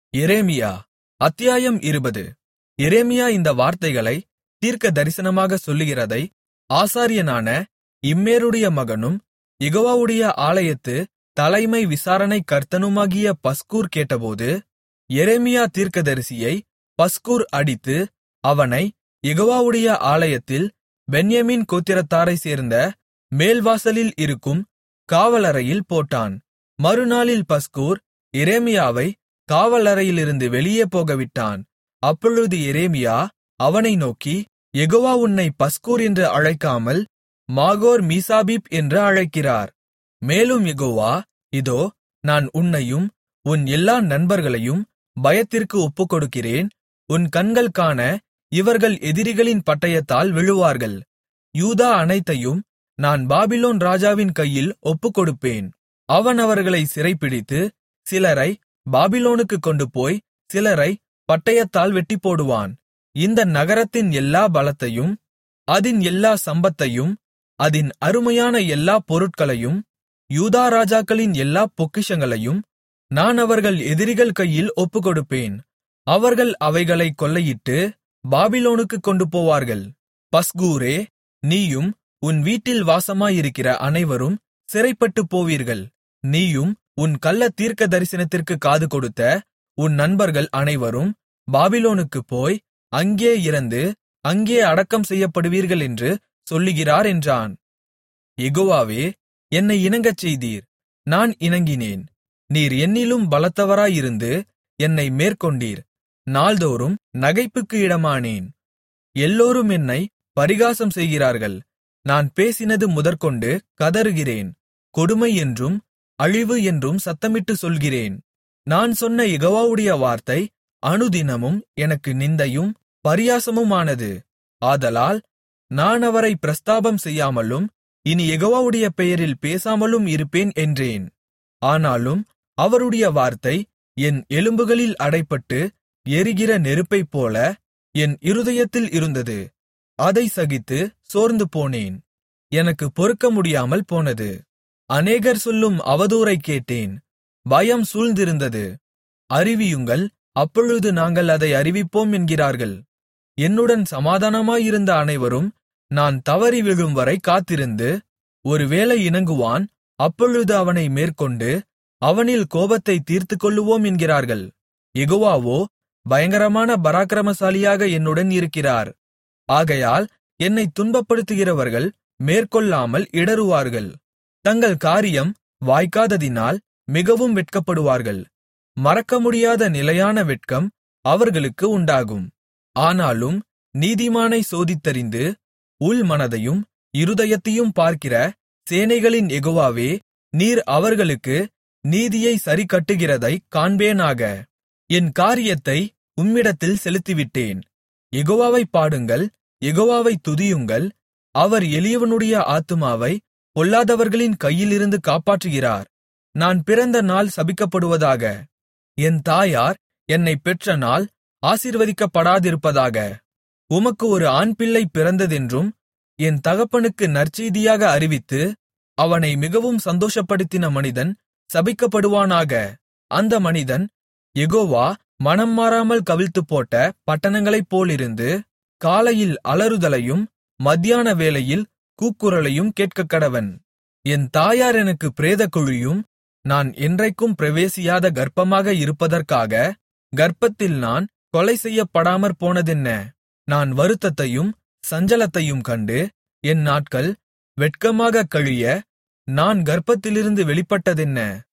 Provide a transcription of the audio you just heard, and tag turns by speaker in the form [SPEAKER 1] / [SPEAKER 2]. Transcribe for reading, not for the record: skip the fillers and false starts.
[SPEAKER 1] எரேமியா அத்தியாயம் 20. எரேமியா இந்த வார்த்தைகளைத் தீர்க்கதரிசனமாகச் சொல்லுகிறதை ஆசாரியனான இம்மேருடைய மகனும் யெகோவாவுடைய ஆலயத்து தலைமை விசாரணைக் கர்த்தனுமாகிய பஸ்கூர் கேட்டபோது, எரேமியா தீர்க்கதரிசியை பஸ்கூர் அடித்து, அவனைக் யெகோவாவுடைய ஆலயத்தில் பென்யமீன் கோத்திரத்தாரைச் சேர்ந்த மேல்வாசலில் இருக்கும் காவலறையில் போட்டான். மறுநாளில் பஸ்கூர் எரேமியாவைக் காவலறையிலிருந்து வெளியே போகவிட்டான். அப்பொழுது எரேமியா அவனை நோக்கி, யெகோவா உன்னைப் பஸ்கூர் என்று அழைக்காமல் மாகோர் மீசாபீப் என்று அழைக்கிறார். மேலும் யெகோவா, இதோ, நான் உன்னையும் உன் எல்லா நண்பர்களையும் பயத்திற்கு ஒப்புக்கொடுக்கிறேன். உன் கண்கள் காண இவர்கள் எதிரிகளின் பட்டயத்தால் விழுவார்கள். யூதா அனைத்தையும் நான் பாபிலோன் ராஜாவின் கையில் ஒப்புக்கொடுப்பேன். அவன் அவர்களைச் சிறைப்பிடித்து, சிலரை பாபிலோனுக்குக் கொண்டுபோய் சிலரைப் பட்டயத்தால் வெட்டிப்போடுவான். இந்த நகரத்தின் எல்லா பலத்தையும் அதின் எல்லா சம்பத்தையும் அதின் அருமையான எல்லாப் பொருட்களையும் யூதா ராஜாக்களின் எல்லாப் பொக்கிஷங்களையும் நான் அவர்கள் எதிரிகள் கையில் ஒப்புக்கொடுப்பேன். அவர்கள் அவைகளைக் கொள்ளையிட்டு பாபிலோனுக்குக் கொண்டுபோவார்கள். பஸ்கூரே, நீயும் உன் வீட்டில் வாசமாயிருக்கிற அனைவரும் சிறைப்பட்டுப் போவீர்கள். நீயும் உன் கள்ளத் தீர்க்கதரிசனத்திற்குக் காதுகொடுத்த உன் நண்பர்கள் அனைவரும் பாபிலோனுக்குப் போய் அங்கே இறந்து அங்கே அடக்கம் செய்யப்படுவீர்கள் என்று சொல்லுகிறார் என்றான். யெகோவாவே, என்னை இணங்கச் செய்தீர், நான் இணங்கினேன். நீர் என்னிலும் பலத்தவராயிருந்து என்னை மேற்கொண்டீர். நாள்தோறும் நகைப்புக்கு இடமானேன். எல்லோரும் என்னைப் பரிகாசம் செய்கிறார்கள். நான் பேசினது முதற்கொண்டு கதறுகிறேன். கொடுமை என்றும் அழிவு என்றும் சத்தமிட்டுச் சொல்கிறேன். நான் சொன்ன யெகோவாவுடைய வார்த்தை அனுதினமும் எனக்கு நிந்தையும் பரியாசமுமானது. ஆதலால் நான் அவரைப் பிரஸ்தாபம் செய்யாமலும் இனி யெகோவாவுடைய பெயரில் பேசாமலும் இருப்பேன் என்றேன். ஆனாலும் அவருடைய வார்த்தை என் எலும்புகளில் அடைபட்டு எரிகிற நெருப்பைப்போல என் இருதயத்தில் இருந்தது. அதை சகித்து சோர்ந்து போனேன். எனக்குப் பொறுக்க முடியாமல் போனது. அநேகர் சொல்லும் அவதூறைக் கேட்டேன். பயம் சூழ்ந்திருந்தது. அறிவியுங்கள், அப்பொழுது நாங்கள் அதை அறிவிப்போம் என்கிறார்கள். என்னுடன் சமாதானமாயிருந்த அனைவரும் நான் தவறி விழும்வரை காத்திருந்து, ஒருவேளை இணங்குவான், அப்பொழுது அவனை மேற்கொண்டு அவனில் கோபத்தைத் தீர்த்துக்கொள்ளுவோம் என்கிறார்கள். யெகோவாவோ பயங்கரமான பராக்கிரமசாலியாக என்னுடன் இருக்கிறார். ஆகையால் என்னைத் துன்பப்படுத்துகிறவர்கள் மேற்கொள்ளாமல் இடறுவார்கள். தங்கள் காரியம் வாய்க்காததினால் மிகவும் வெட்கப்படுவார்கள். மறக்கமுடியாத நிலையான வெட்கம் அவர்களுக்கு உண்டாகும். ஆனாலும் நீதிமானை சோதித்தறிந்து உள்மனதையும் இருதயத்தையும் பார்க்கிற சேனைகளின் யெகோவாவே, நீர் அவர்களுக்கு நீதியை சரிக்கட்டுகிறதைக் காண்பேனாக. என் காரியத்தை உம்மிடத்தில் செலுத்திவிட்டேன். யெகோவாவைப் பாடுங்கள், யெகோவாவைத் துதியுங்கள். அவர் எளியவனுடைய ஆத்துமாவை பொல்லாதவர்களின் கையிலிருந்து காப்பாற்றுகிறார். நான் பிறந்த நாள் சபிக்கப்படுவதாக. என் தாயார் என்னைப் பெற்ற நாள் ஆசீர்வதிக்கப்படாதிருப்பதாக. உமக்கு ஒரு ஆண்பிள்ளை பிறந்ததென்றும் என் தகப்பனுக்கு நற்செய்தியாக அறிவித்து அவனை மிகவும் சந்தோஷப்படுத்தின மனிதன் சபிக்கப்படுவானாக. அந்த மனிதன் யெகோவா மனம் மாறாமல் கவிழ்த்துப்போட்ட பட்டணங்களைப் போலிருந்து காலையில் அலறுதலையும் மத்தியான வேளையில் கூக்குரலையும் கேட்கக்கடவன். என் தாயார் எனக்கு பிரேதக்குழியும் நான் என்றைக்கும் பிரவேசியாத கர்ப்பமாக இருப்பதற்காக கர்ப்பத்தில் நான் கொலை செய்யப்படாமற் போனதென்ன? நான் வருத்தத்தையும் சஞ்சலத்தையும் கண்டு என் நாட்கள் வெட்கமாகக் கழிய நான் கர்ப்பத்திலிருந்து வெளிப்பட்டதென்ன?